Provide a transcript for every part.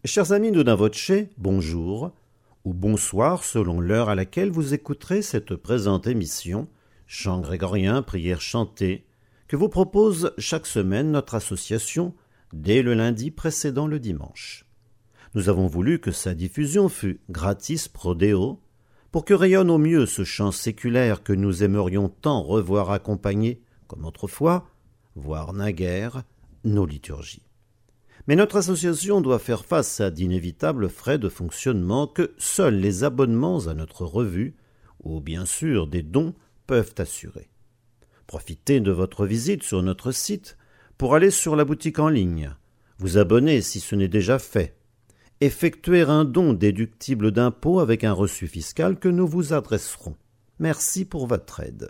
Chers amis d'Oudin Voce, bonjour ou bonsoir selon l'heure à laquelle vous écouterez cette présente émission, chant grégorien, prière chantée, que vous propose chaque semaine notre association dès le lundi précédant le dimanche. Nous avons voulu que sa diffusion fût gratis pro deo, pour que rayonne au mieux ce chant séculaire que nous aimerions tant revoir accompagner, comme autrefois, voire naguère, nos liturgies. Mais notre association doit faire face à d'inévitables frais de fonctionnement que seuls les abonnements à notre revue, ou bien sûr des dons, peuvent assurer. Profitez de votre visite sur notre site pour aller sur la boutique en ligne, vous abonner si ce n'est déjà fait, effectuer un don déductible d'impôt avec un reçu fiscal que nous vous adresserons. Merci pour votre aide.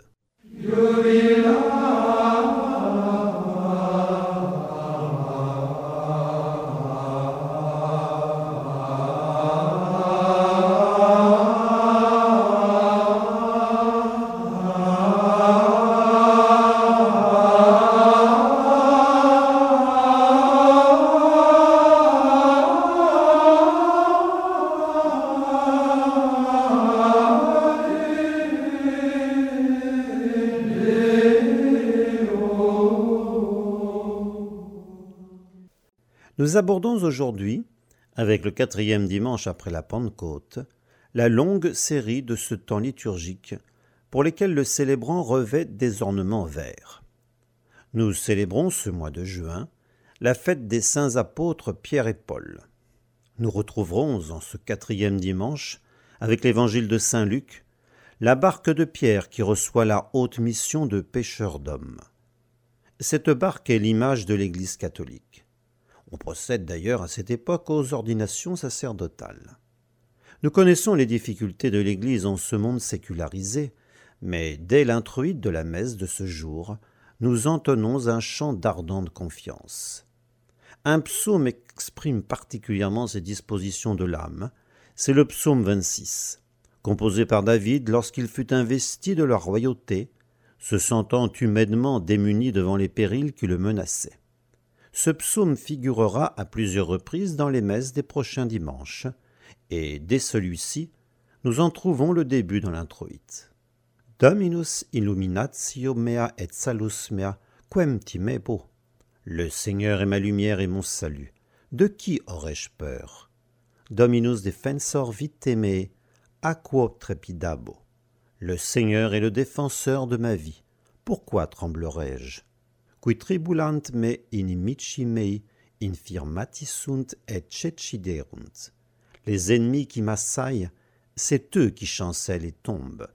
Nous abordons aujourd'hui, avec le 4e dimanche après la Pentecôte, la longue série de ce temps liturgique pour lesquels le célébrant revêt des ornements verts. Nous célébrons ce mois de juin la fête des saints apôtres Pierre et Paul. Nous retrouverons en ce 4e dimanche, avec l'évangile de saint Luc, la barque de Pierre qui reçoit la haute mission de pêcheur d'hommes. Cette barque est l'image de l'Église catholique. On procède d'ailleurs à cette époque aux ordinations sacerdotales. Nous connaissons les difficultés de l'Église en ce monde sécularisé, mais dès l'introït de la messe de ce jour, nous entonnons un chant d'ardente confiance. Un psaume exprime particulièrement ces dispositions de l'âme, c'est le psaume 26, composé par David lorsqu'il fut investi de la royauté, se sentant humainement démuni devant les périls qui le menaçaient. Ce psaume figurera à plusieurs reprises dans les messes des prochains dimanches, et dès celui-ci, nous en trouvons le début dans l'introït. Dominus illuminatio mea et salus mea, quem timebo. Le Seigneur est ma lumière et mon salut. De qui aurais-je peur? Dominus defensor vitae meae, a quo trepidabo. Le Seigneur est le défenseur de ma vie. Pourquoi tremblerais-je? Qui tribulant me inimici mei, infirmati sunt et ceciderunt. Les ennemis qui m'assaillent, c'est eux qui chancellent et tombent.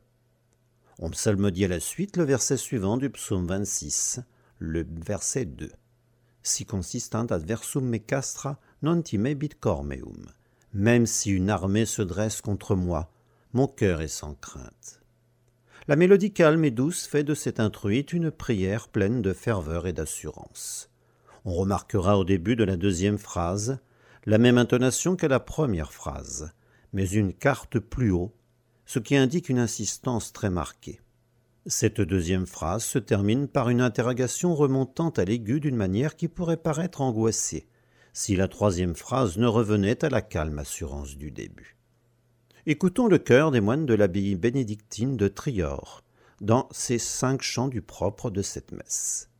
On psalmodie à la suite le verset suivant du psaume 26, le verset 2. Si consistant adversum me castra, non timebit cor meum. Même si une armée se dresse contre moi, mon cœur est sans crainte. La mélodie calme et douce fait de cette introït une prière pleine de ferveur et d'assurance. On remarquera au début de la deuxième phrase la même intonation que la première phrase, mais une quarte plus haut, ce qui indique une insistance très marquée. Cette deuxième phrase se termine par une interrogation remontant à l'aigu d'une manière qui pourrait paraître angoissée, si la troisième phrase ne revenait à la calme assurance du début. Écoutons le chœur des moines de l'abbaye bénédictine de Trior, dans ces 5 chants du propre de cette messe.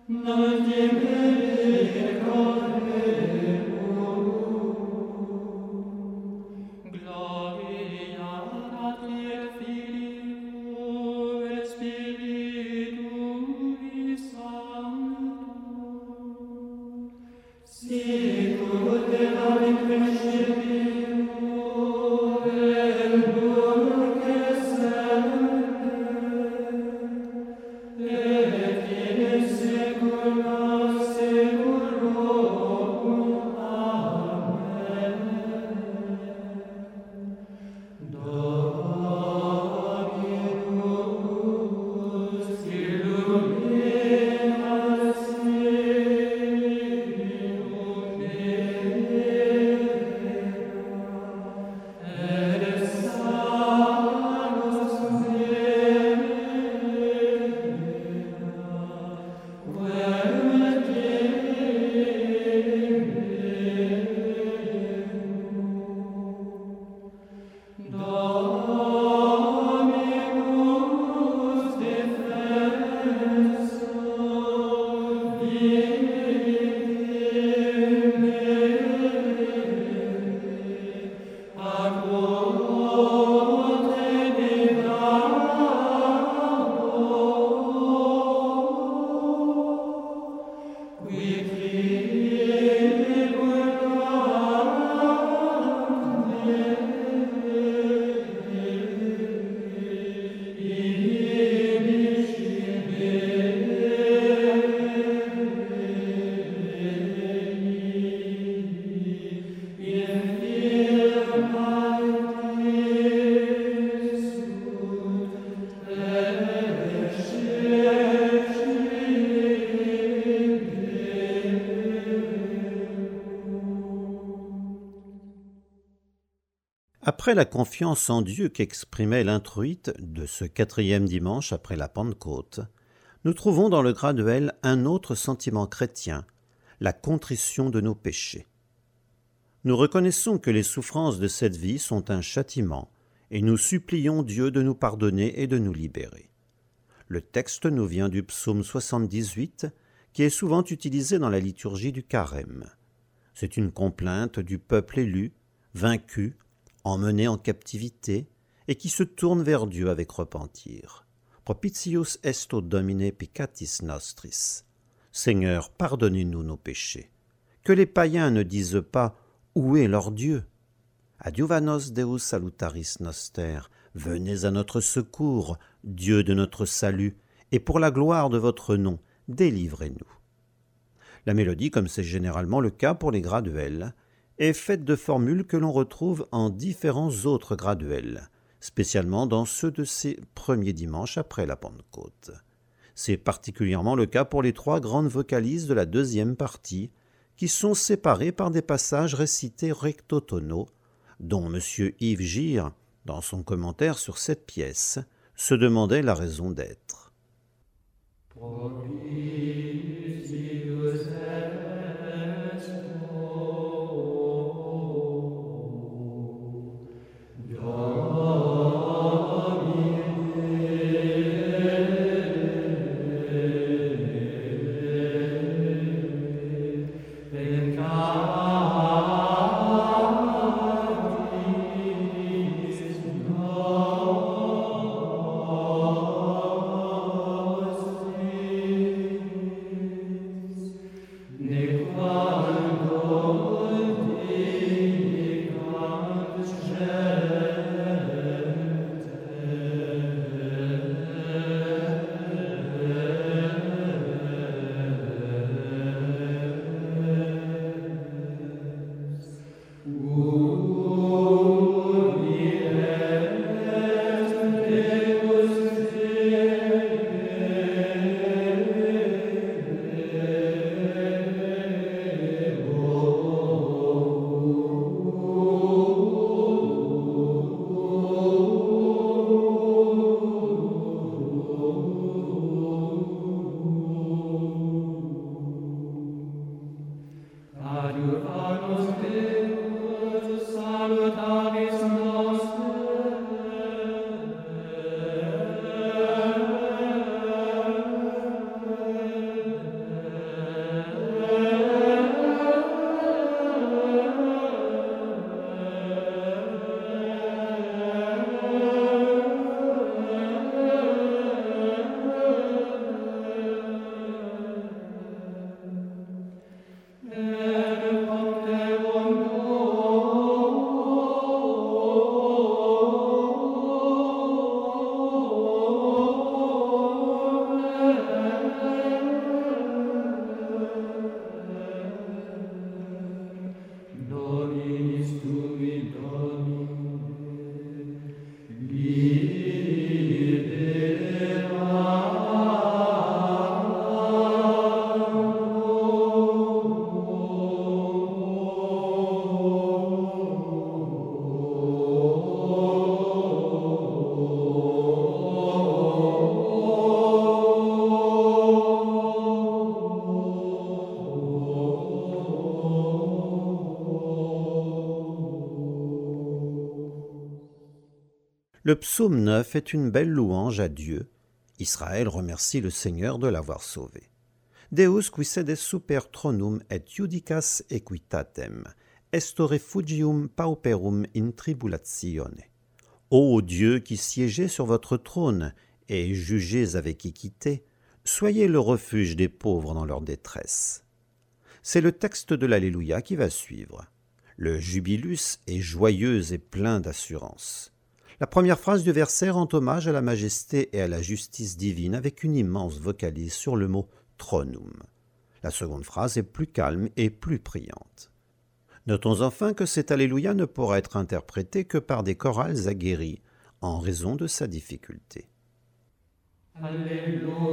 Après la confiance en Dieu qu'exprimait l'introïte de ce 4e dimanche après la Pentecôte, nous trouvons dans le graduel un autre sentiment chrétien, la contrition de nos péchés. Nous reconnaissons que les souffrances de cette vie sont un châtiment et nous supplions Dieu de nous pardonner et de nous libérer. Le texte nous vient du psaume 78 qui est souvent utilisé dans la liturgie du carême. C'est une complainte du peuple élu, vaincu, emmené en captivité, et qui se tourne vers Dieu avec repentir. Propitius est o Domine peccatis nostris. Seigneur, pardonnez-nous nos péchés. Que les païens ne disent pas « Où est leur Dieu ?» Adiuvanos Deus salutaris noster. Venez à notre secours, Dieu de notre salut, et pour la gloire de votre nom, délivrez-nous. La mélodie, comme c'est généralement le cas pour les graduels, est faite de formules que l'on retrouve en différents autres graduels, spécialement dans ceux de ces premiers dimanches après la Pentecôte. C'est particulièrement le cas pour les 3 grandes vocalises de la 2e partie, qui sont séparées par des passages récités recto tono, dont M. Yves Gire, dans son commentaire sur cette pièce, se demandait la raison d'être. Le psaume 9 est une belle louange à Dieu. Israël remercie le Seigneur de l'avoir sauvé. Deus qui sedes super tronum et judicas equitatem, est refugium pauperum in tribulatione. Ô Dieu qui siégez sur votre trône et jugez avec équité, soyez le refuge des pauvres dans leur détresse. C'est le texte de l'Alléluia qui va suivre. Le jubilus est joyeux et plein d'assurance. La première phrase du verset rend hommage à la majesté et à la justice divine avec une immense vocalise sur le mot tronum. La seconde phrase est plus calme et plus priante. Notons enfin que cet Alléluia ne pourra être interprété que par des chorales aguerris, en raison de sa difficulté. Alléluia.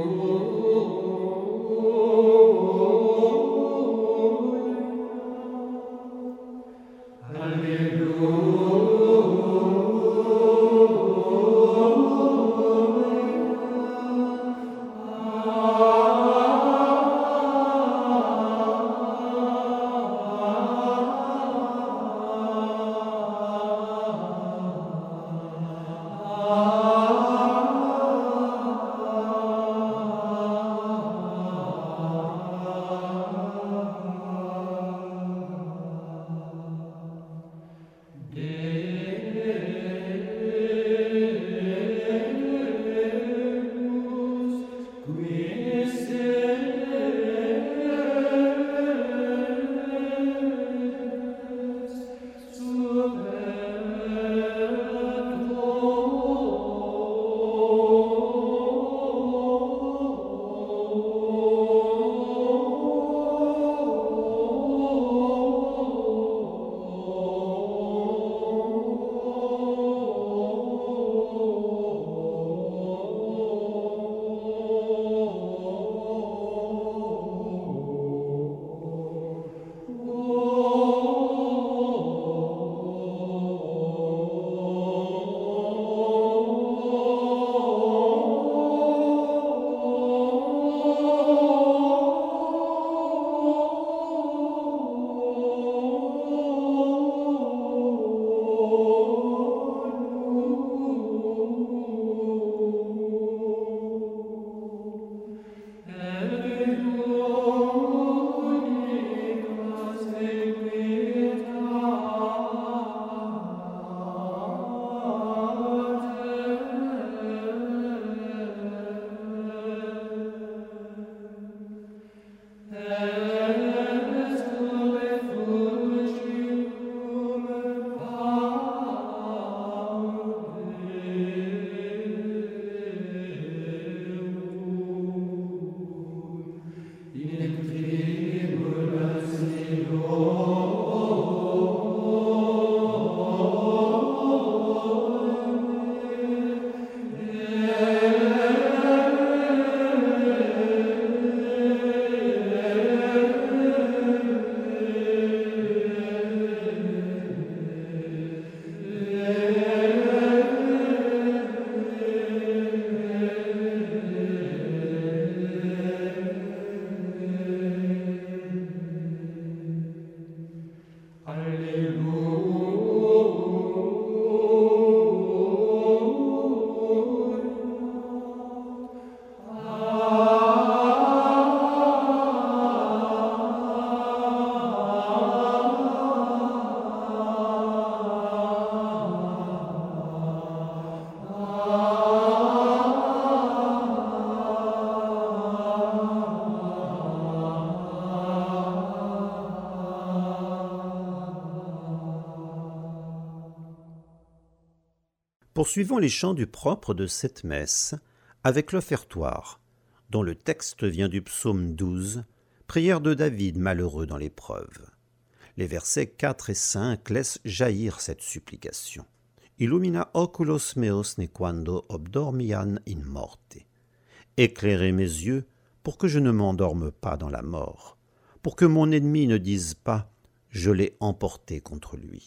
Poursuivons les chants du propre de cette messe avec l'offertoire, dont le texte vient du psaume 12, prière de David malheureux dans l'épreuve. Les versets 4 et 5 laissent jaillir cette supplication. Illumina oculos meos nequando obdormian in morte. Éclairez mes yeux pour que je ne m'endorme pas dans la mort, pour que mon ennemi ne dise pas « je l'ai emporté contre lui ».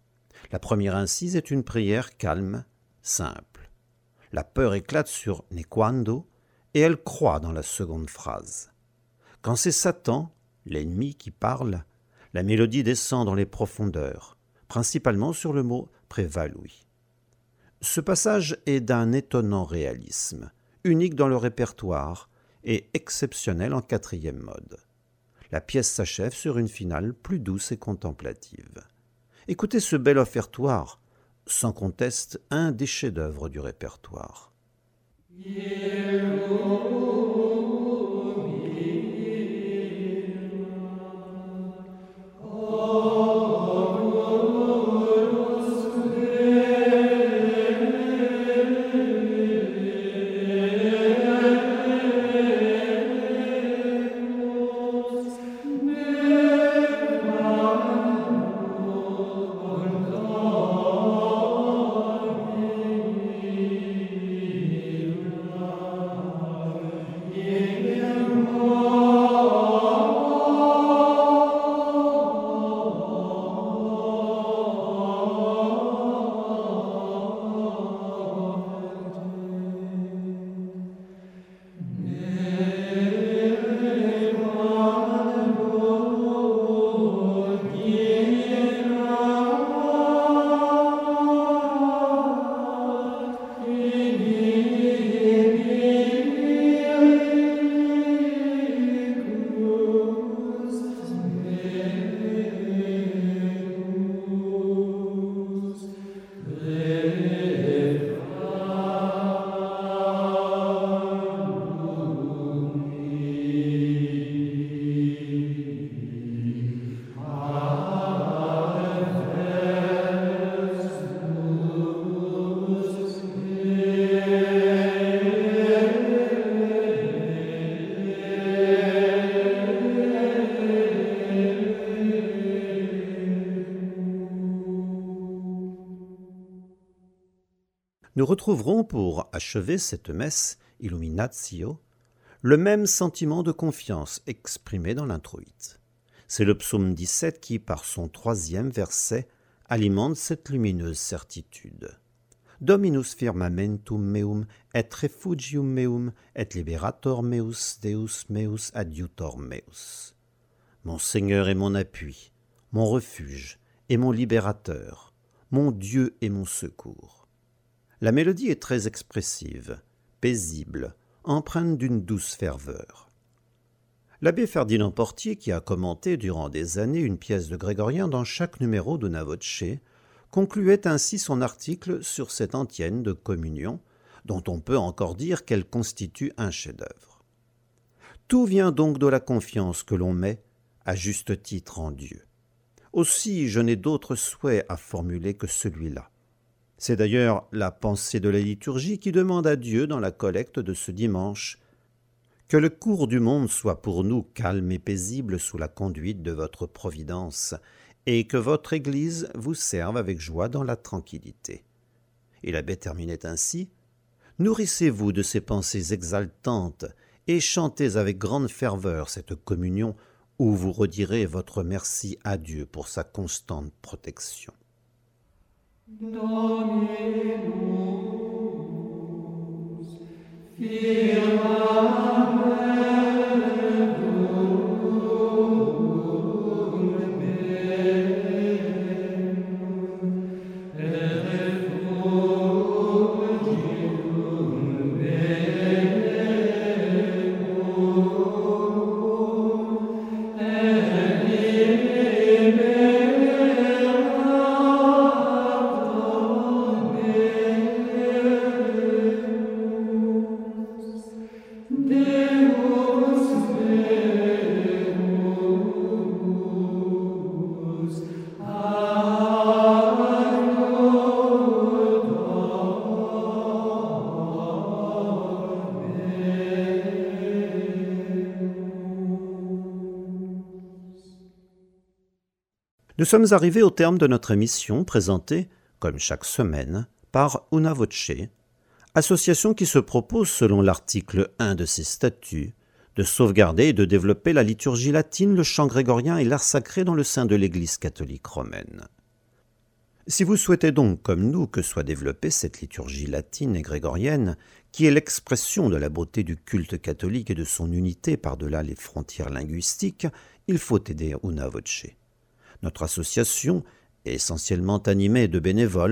La première incise est une prière calme, simple. La peur éclate sur nequando et elle croît dans la seconde phrase. Quand c'est Satan, l'ennemi, qui parle, la mélodie descend dans les profondeurs, principalement sur le mot prévalui. Ce passage est d'un étonnant réalisme, unique dans le répertoire et exceptionnel en 4e mode. La pièce s'achève sur une finale plus douce et contemplative. Écoutez ce bel offertoire, sans conteste un des chefs-d'œuvre du répertoire. Nous retrouverons pour achever cette messe Illuminatio le même sentiment de confiance exprimé dans l'introïte. C'est le psaume 17 qui, par son 3e verset, alimente cette lumineuse certitude. Dominus firmamentum meum et refugium meum et liberator meus Deus meus adiutor meus. Mon Seigneur est mon appui, mon refuge et mon libérateur, mon Dieu et mon secours. La mélodie est très expressive, paisible, empreinte d'une douce ferveur. L'abbé Ferdinand Portier, qui a commenté durant des années une pièce de Grégorien dans chaque numéro d'Una Voce, concluait ainsi son article sur cette antienne de communion, dont on peut encore dire qu'elle constitue un chef-d'œuvre. Tout vient donc de la confiance que l'on met, à juste titre, en Dieu. Aussi, je n'ai d'autre souhait à formuler que celui-là. C'est d'ailleurs la pensée de la liturgie qui demande à Dieu dans la collecte de ce dimanche que le cours du monde soit pour nous calme et paisible sous la conduite de votre providence et que votre Église vous serve avec joie dans la tranquillité. Et l'abbé terminait ainsi : nourrissez-vous de ces pensées exaltantes et chantez avec grande ferveur cette communion où vous redirez votre merci à Dieu pour sa constante protection. Dominus Nous sommes arrivés au terme de notre émission présentée, comme chaque semaine, par Una Voce, association qui se propose, selon l'article 1 de ses statuts, de sauvegarder et de développer la liturgie latine, le chant grégorien et l'art sacré dans le sein de l'Église catholique romaine. Si vous souhaitez donc, comme nous, que soit développée cette liturgie latine et grégorienne, qui est l'expression de la beauté du culte catholique et de son unité par-delà les frontières linguistiques, il faut aider Una Voce. Notre association, essentiellement animée de bénévoles,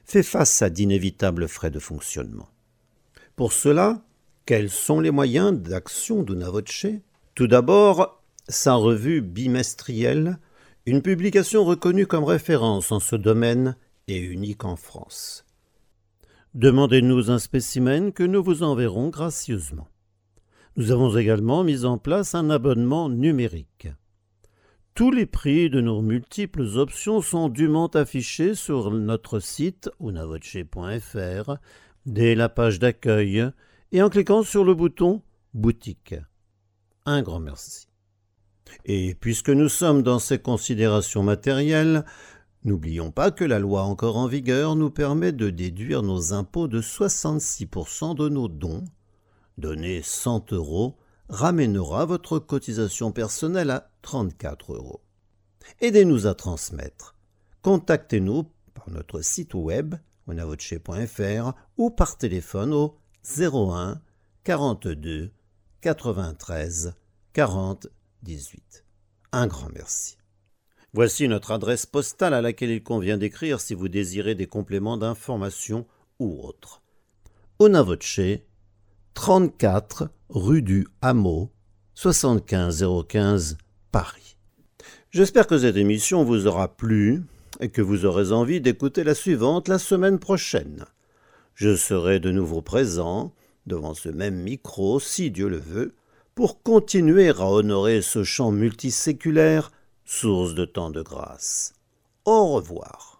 fait face à d'inévitables frais de fonctionnement. Pour cela, quels sont les moyens d'action d'Una Voce? Tout d'abord, sa revue bimestrielle, une publication reconnue comme référence en ce domaine et unique en France. Demandez-nous un spécimen que nous vous enverrons gracieusement. Nous avons également mis en place un abonnement numérique. Tous les prix de nos multiples options sont dûment affichés sur notre site unavoce.fr dès la page d'accueil et en cliquant sur le bouton « Boutique ». Un grand merci. Et puisque nous sommes dans ces considérations matérielles, n'oublions pas que la loi encore en vigueur nous permet de déduire nos impôts de 66% de nos dons. Donner 100 € ramènera votre cotisation personnelle à 34 €. Aidez-nous à transmettre. Contactez-nous par notre site web unavoce.fr ou par téléphone au 01 42 93 40 18. Un grand merci. Voici notre adresse postale à laquelle il convient d'écrire si vous désirez des compléments d'information ou autres. Una Voce, 34 rue du Hameau, 75 015 Paris. J'espère que cette émission vous aura plu et que vous aurez envie d'écouter la suivante la semaine prochaine. Je serai de nouveau présent devant ce même micro, si Dieu le veut, pour continuer à honorer ce chant multiséculaire, source de tant de grâce. Au revoir.